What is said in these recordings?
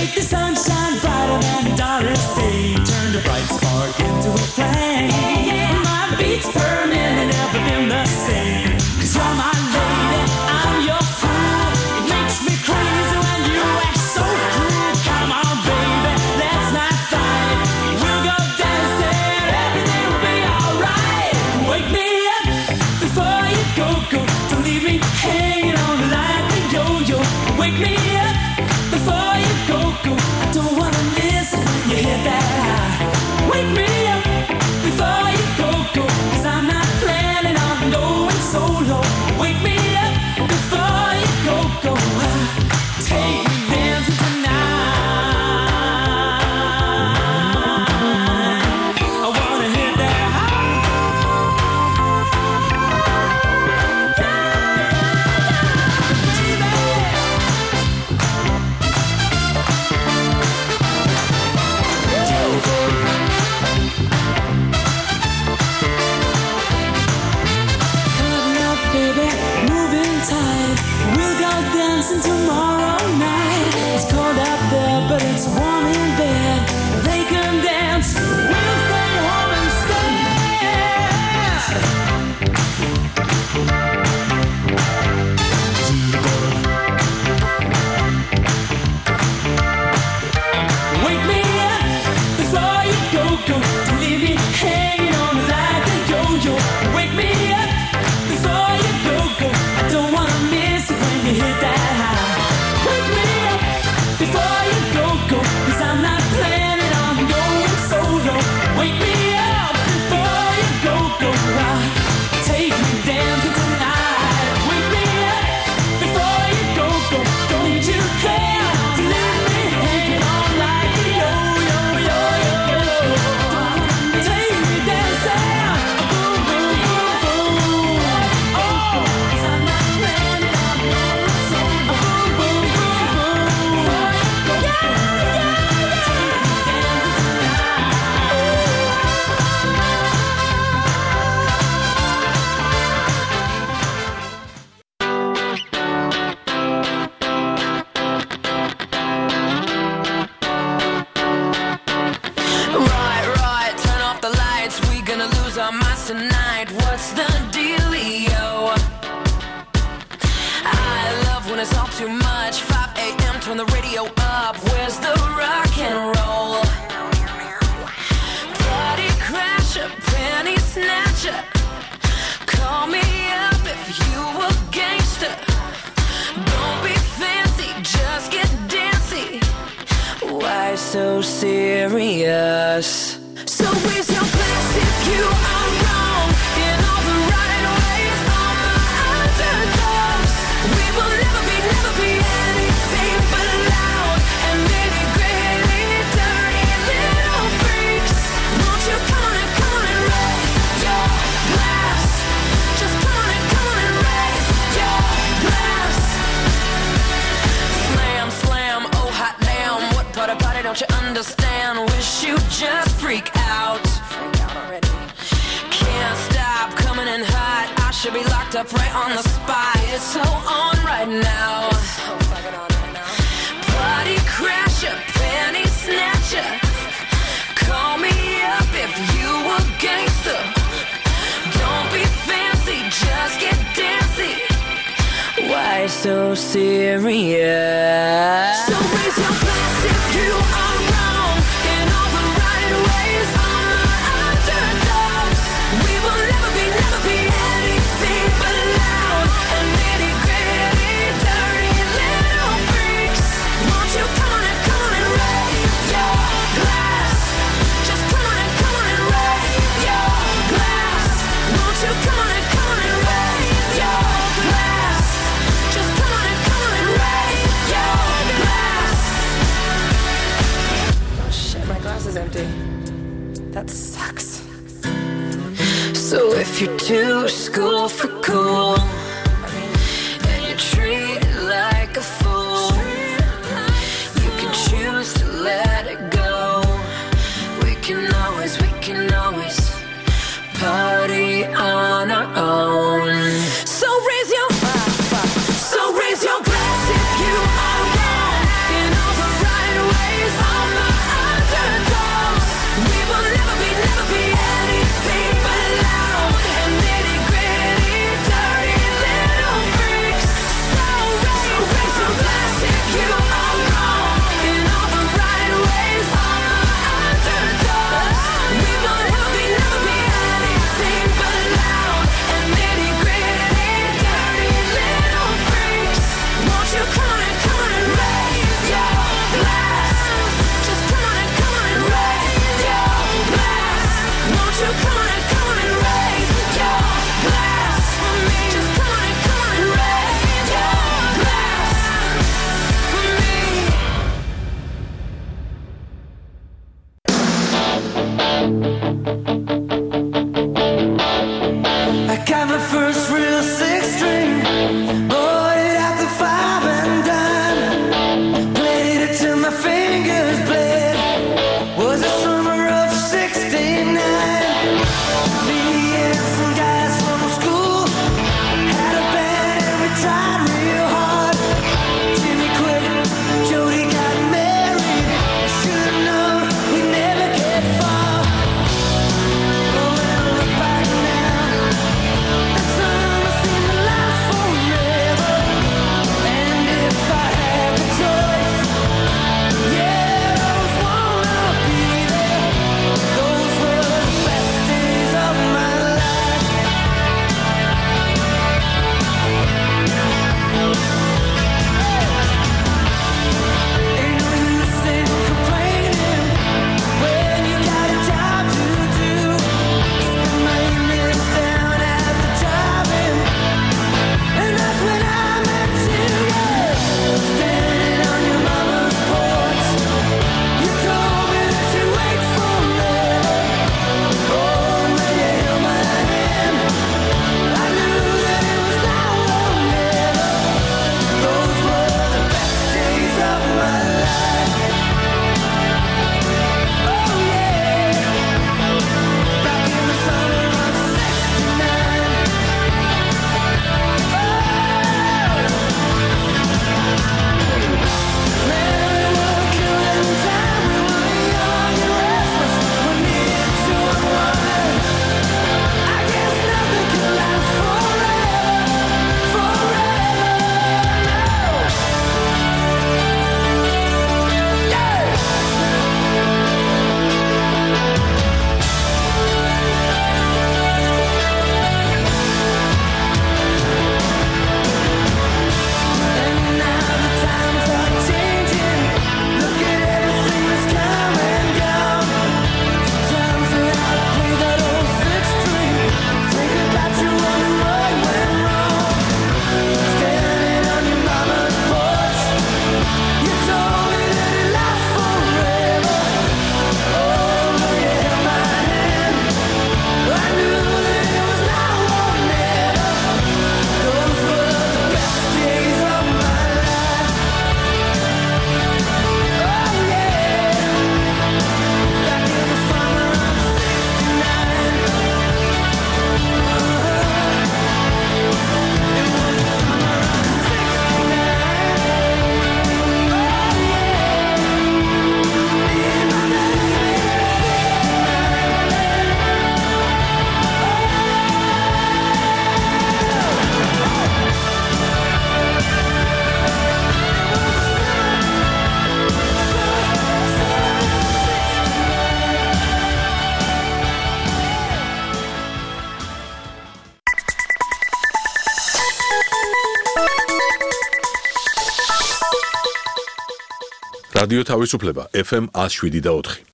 make the sunshine brighter than Doris Day. Turned a bright spark into a flame. My beats per minute never been the same. 'Cause you're my lady, I'm your fool. It makes me crazy when you act so cruel. Come on, baby, let's not fight. We'll go dancing, everything will be alright. Wake me up before you go. Don't leave me hanging on like a yo-yo. Wake me up before you go. I don't wanna miss it when you hit that high. Wake me up before you go. 'Cause I'm not planning on going solo. Wake me up before you go. Take me dancing tonight. I wanna hit that high. Baby, moving tight. We'll go dancing tomorrow night. It's cold out there, but it's warm in bed. They can dance, we'll stay home instead. Wake me up before you go. Don't leave me hanging on like a yo-yo. Wake me up before you go. I don't wanna miss it when you hit that high. Wake me up before you go. 'Cause I'm not planning on going solo. Wake me up before you go. Take me dancing tonight. Wake me up before you go. Don't you care to leave me hanging on like a yo-yo. Take me dancing. Boom, boom, boom, boom. Oh, 'cause I'm not planning on going solo. Boom, boom, boom, boom. Yeah. Right, turn off the lights. We gonna lose our minds tonight. What's the dealio? I love when it's all too much. 5 a.m. turn the radio up. Where's the rock and roll? Party crasher, penny snatcher. Call me up if you a gangster. Don't be fancy, just get dancy. Why so serious? So raise your glass if you are wrong in all the right ways. All my underdogs. We will never be anything but loud and nitty gritty, dirty little freaks. Won't you come on and raise your glass? Just come on and raise your glass. Slam, slam, oh hot damn. What part of party don't you understand? Wish you just freak out. Already. Can't stop coming in hot. I should be locked up right on the spot. It's so on right now. Party crasher, penny snatcher. Call me up if you a gangster. Don't be fancy, just get dancy. Why so serious? So raise your glass if you are wrong in all the right ways. All my underdogs. We will never be anything but loud and nitty gritty, dirty little freaks. Won't you come on and raise your glass? Just come on and raise your glass. Won't you come on and raise your glass? Just come on and raise your glass. Oh shit, my glass is empty. That sucks. So if you're too school for cool and you treat it like a fool, you can choose to let it go. We can always party on our own. So raise your glass if you are wrong in all the right ways. რადიო თავისუფლება FM 107.4.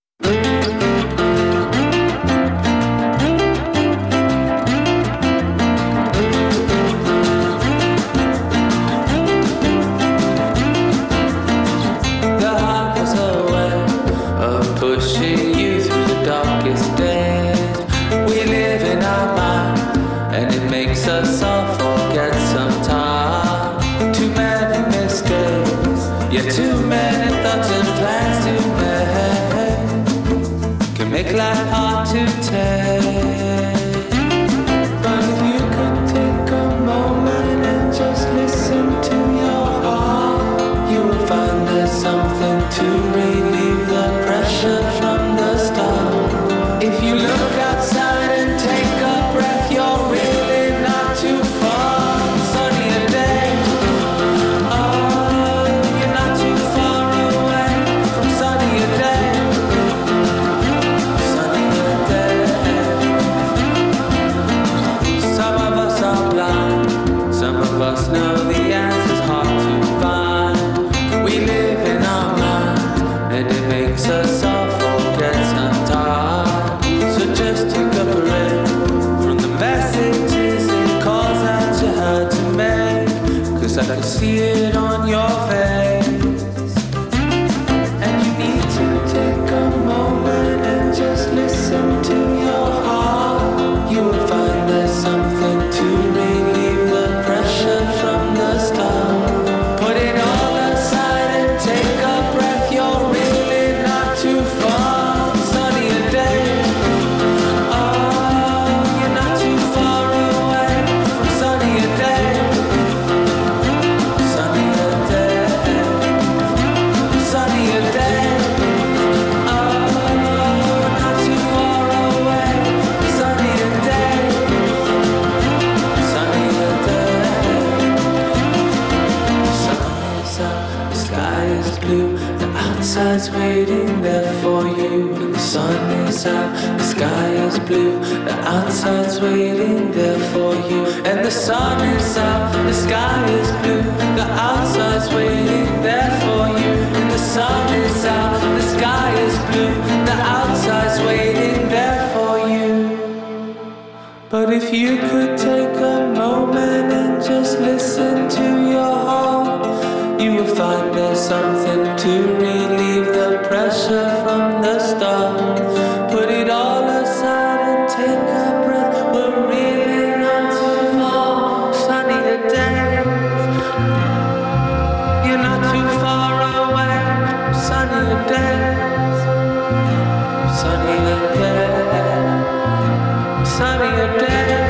Make life hard to take, but if you could take a moment and just listen to your heart, you will find there's something to relieve the pressure from the start. If you look outside and take a breath, you're really not too far from sunnier day. Oh, you're not too far away from sunnier day. Us know the answer's hard to find. We live in our minds, and it makes us all forget sometimes. So just take a breath from the messages and calls that you had to make, 'cause I can see it on your face. And you need to take a moment and just listen. waiting there for you. And the sun is out, the sky is blue. The outside's waiting there for you. And the sun is out, the sky is blue. The outside's waiting there for you. And the sun is out, the sky is blue. The outside's waiting there for you. But if you could take a moment and just listen to your heart, you will find there's something to relieve the pressure from the start. Put it all aside and take a breath. We're really not too far. Sunnier days, you're not too far away. Sunnier days, sunnier days, sunnier days.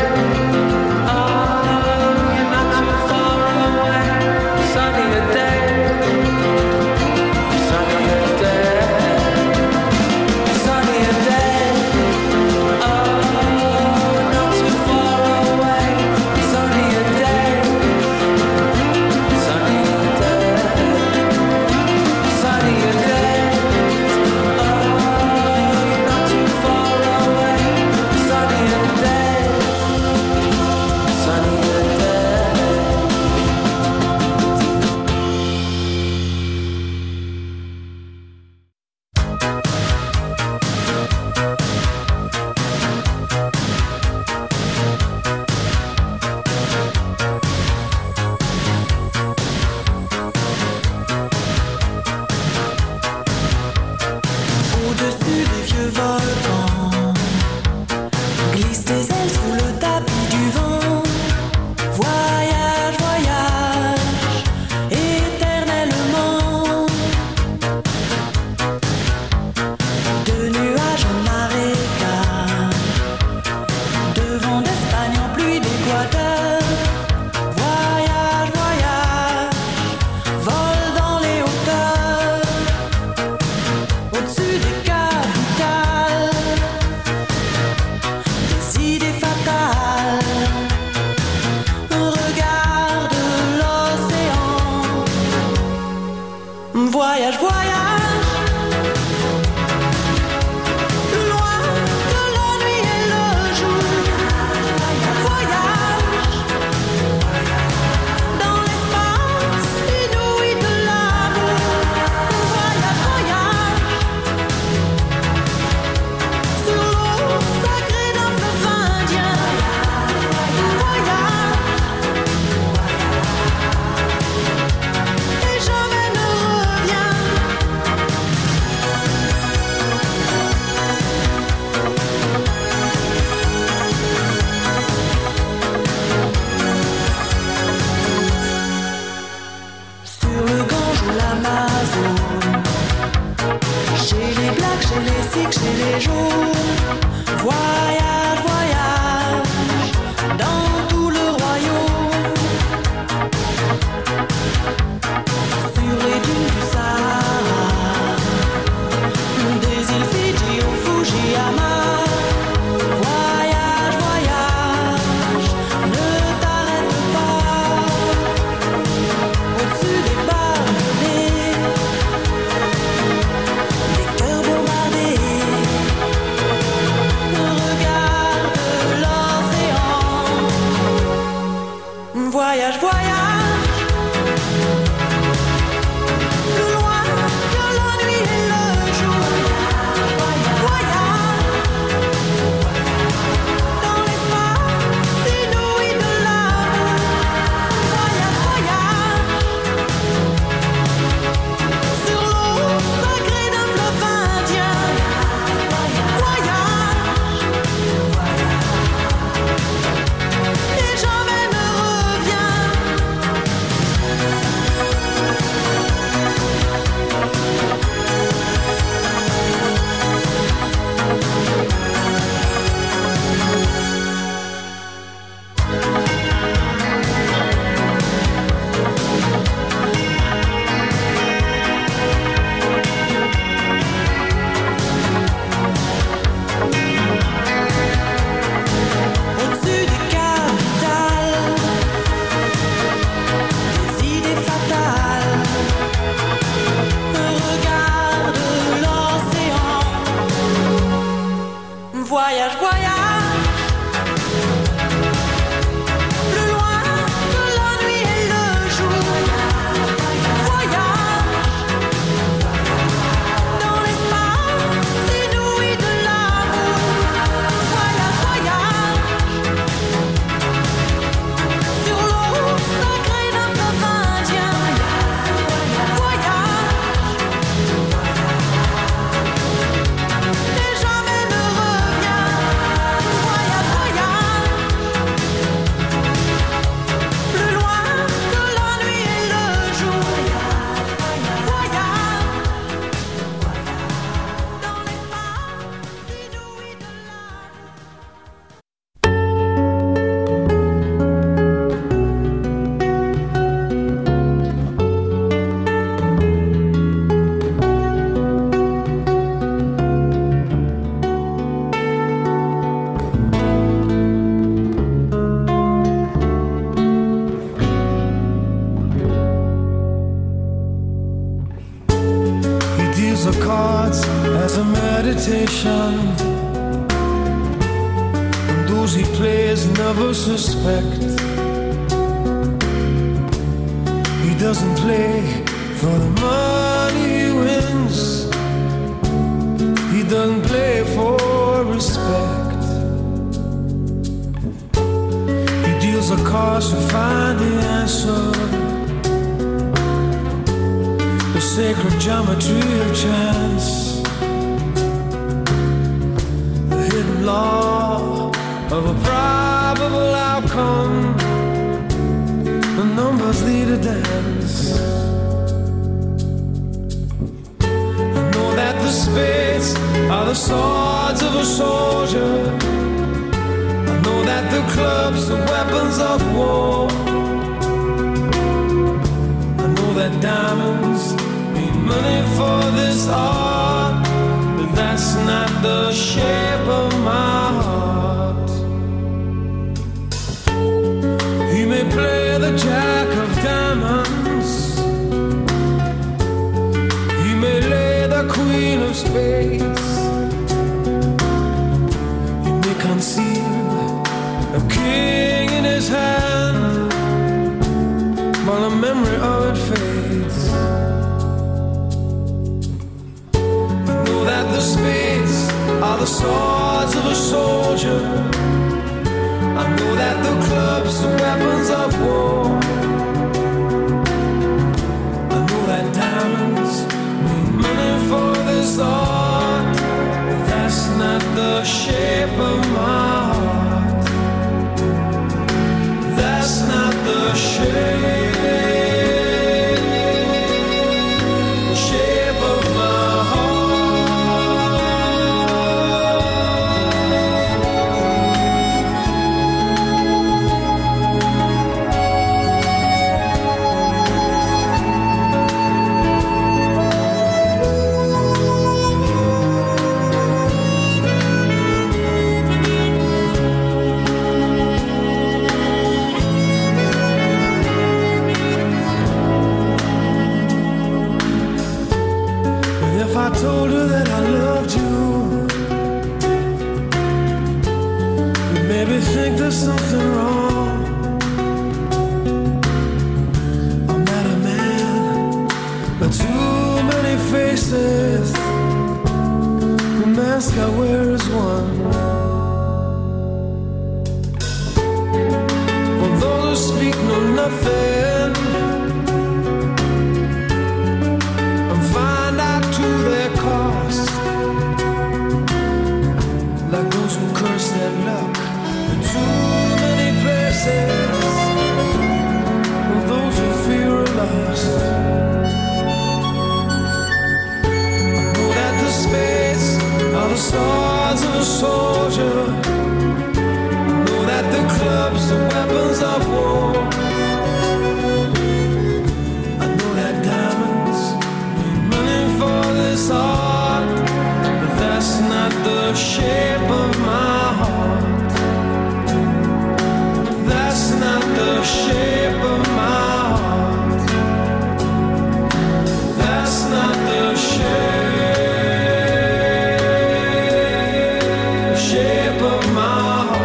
a meditation, and those he plays never suspect. He doesn't play for the money he wins, he doesn't play for respect. He deals the cards to find the answer, the sacred geometry of chance, the hidden law of a probable outcome. The numbers lead a dance. I know that the spades are the swords of a soldier. I know that the clubs are weapons of war. I know that diamonds mean money for this art, but that's not the shape of my heart. He may play the jack of diamonds, he may lay the queen of spades, he may conceal a king in his hand, while the memory of it fades. I know that the spades are the swords of a soldier. I know that the clubs are weapons of war. I know that diamonds mean money for this art, but that's not the shape of my heart. That's not the shape of my I told her that I loved you, you maybe think there's something wrong. I'm not a man, but too many faces. The mask I wear is one. For those who speak know nothing, their cost, like those who curse their luck in too many places, and those who fear are lost. I know that the spades are the swords of a soldier. I know that the clubs are weapons of war. I know that diamonds for this art, but that's not the shape of my heart. That's not the shape of my heart. That's not the shape of my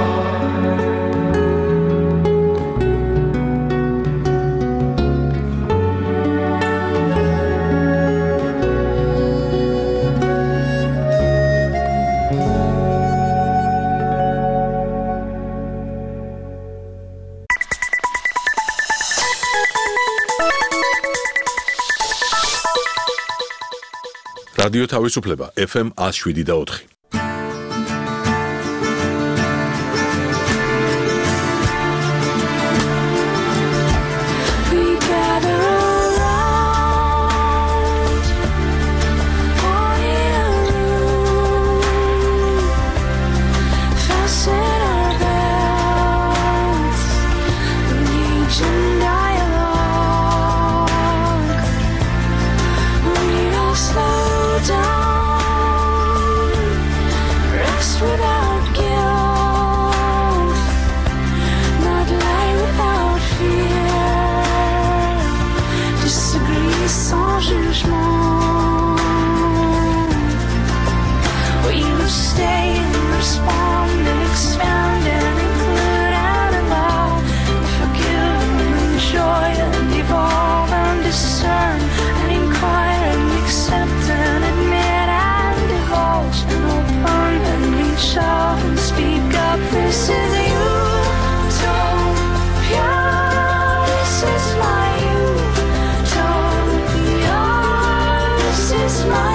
რადიო თავისუფლება FM 107.4. Slow down. stay and respond and expand and include and allow and forgive and enjoy and evolve and discern and inquire and accept and admit and divulge and open and reach out and speak up. This is utopia. This is my utopia. This is my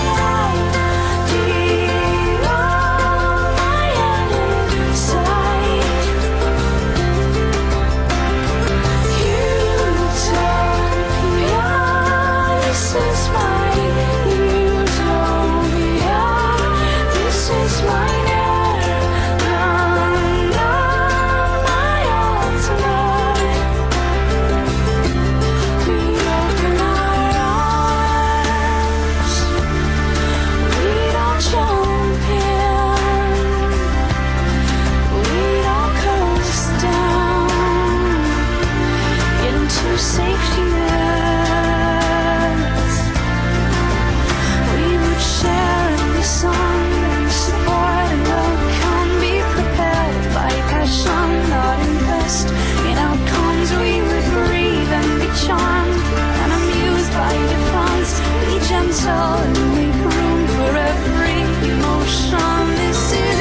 and make room for every emotion. This is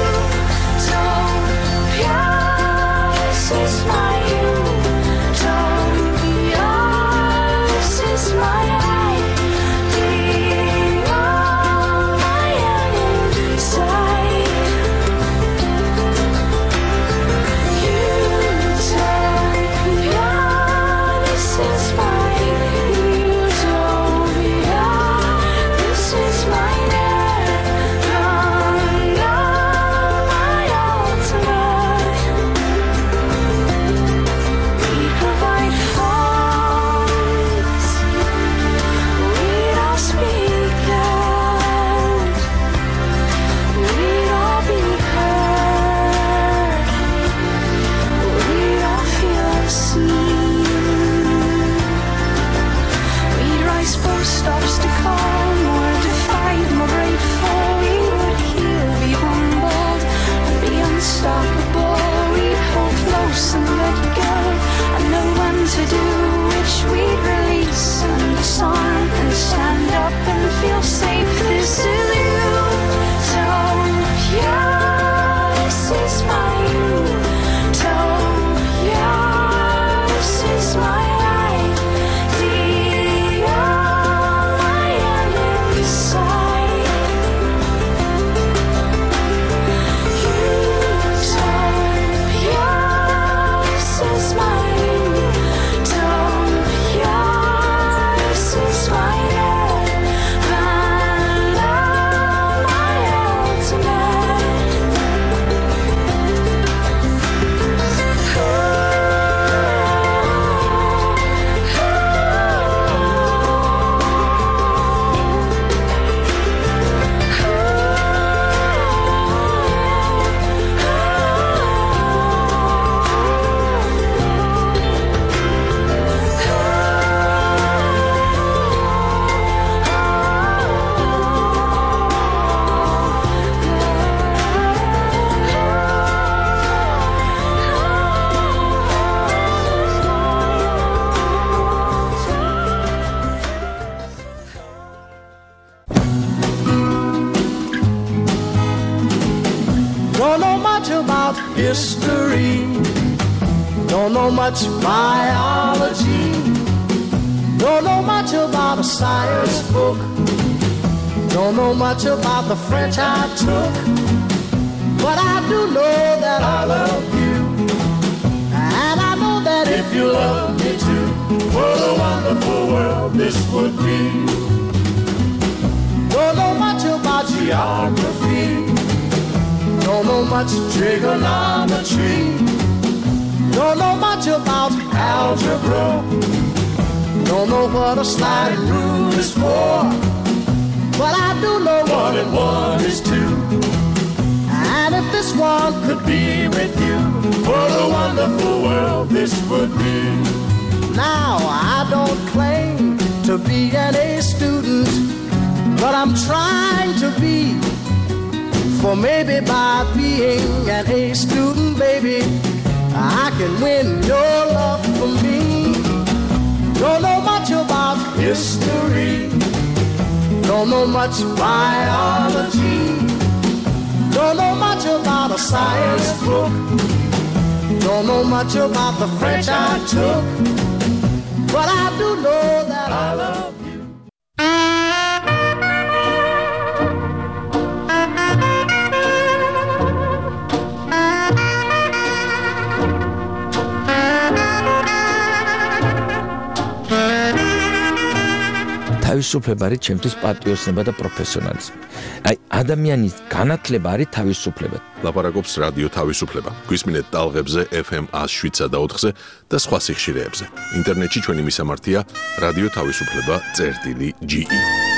utopia. This is my utopia. This is my idea. I am inside. Utopia. This is my stops to call, more to fight, more grateful. We would heal, be humbled, and be unstoppable. We'd hold close and let go, and know when to do which we'd release and disarm and stand up and feel safe. This is utopia. This is my utopia. This is my history, don't know much biology, don't know much about a science book, don't know much about the French I took, but I do know that I love you, and I know that if you love me too, what a wonderful world this would be. Don't know much about geography, don't know much trigonometry, don't know much about algebra, don't know what a sliding rule is for, but I do know 1 and 1 is 2. And if this one could be with you, what a wonderful world this would be. Now I don't claim to be an A student, but I'm trying to be. For maybe by being an A student, baby, I can win your love for me. Don't know much about history, don't know much biology, don't know much about a science book, don't know much about the French I took, but I do know that I love you. თავისუფლება არის ჩემთვის პატრიოტიზმი და პროფესიონალიზმი. აი, ადამიანის განათლება არის თავისუფლება. ლაპარაკობს რადიო თავისუფლება. გვისმინეთ ტალღებზე FM 107 და 4-ზე და სხვა სიხშირეებზე. ინტერნეტში ჩვენი მისამართია რადიო თავისუფლება.ge